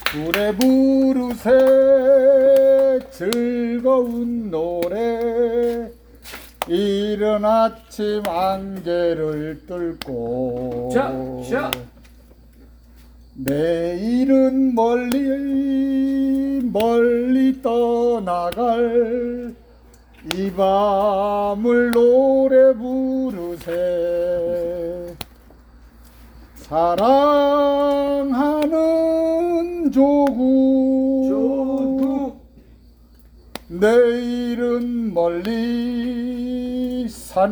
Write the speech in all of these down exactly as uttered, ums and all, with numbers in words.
노래 부르세 즐거운 노래 이른 아침 안개를 뚫고 자, 자. 내일은 멀리 멀리 떠나갈 이 밤을 노래 부르세 사랑하는 조국, 조국. 내일은 멀리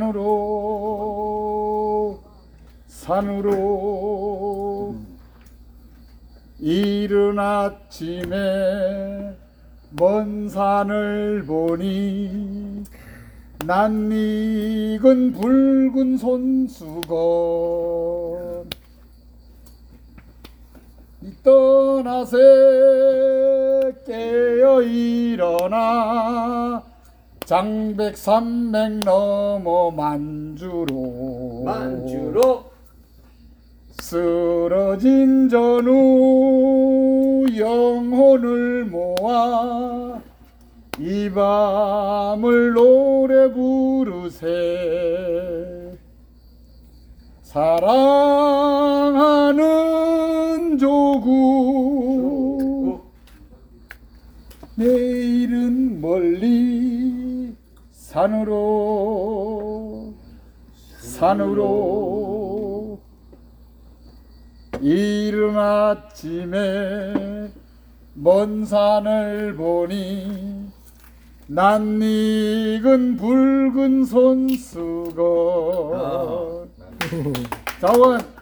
산으로 산으로 이른 아침에 먼 산을 보니 낯익은 붉은 손수건 이 떠나세 깨어 일어나 장백산맥 넘어 만주로 만주로 쓰러진 전우 영혼을 모아 이 밤을 노래 부르세 사랑하는 조국 내일은 멀리 산으로 산으로 이른 아침에 먼 산을 보니 낯익은 붉은 손수건 아. 자원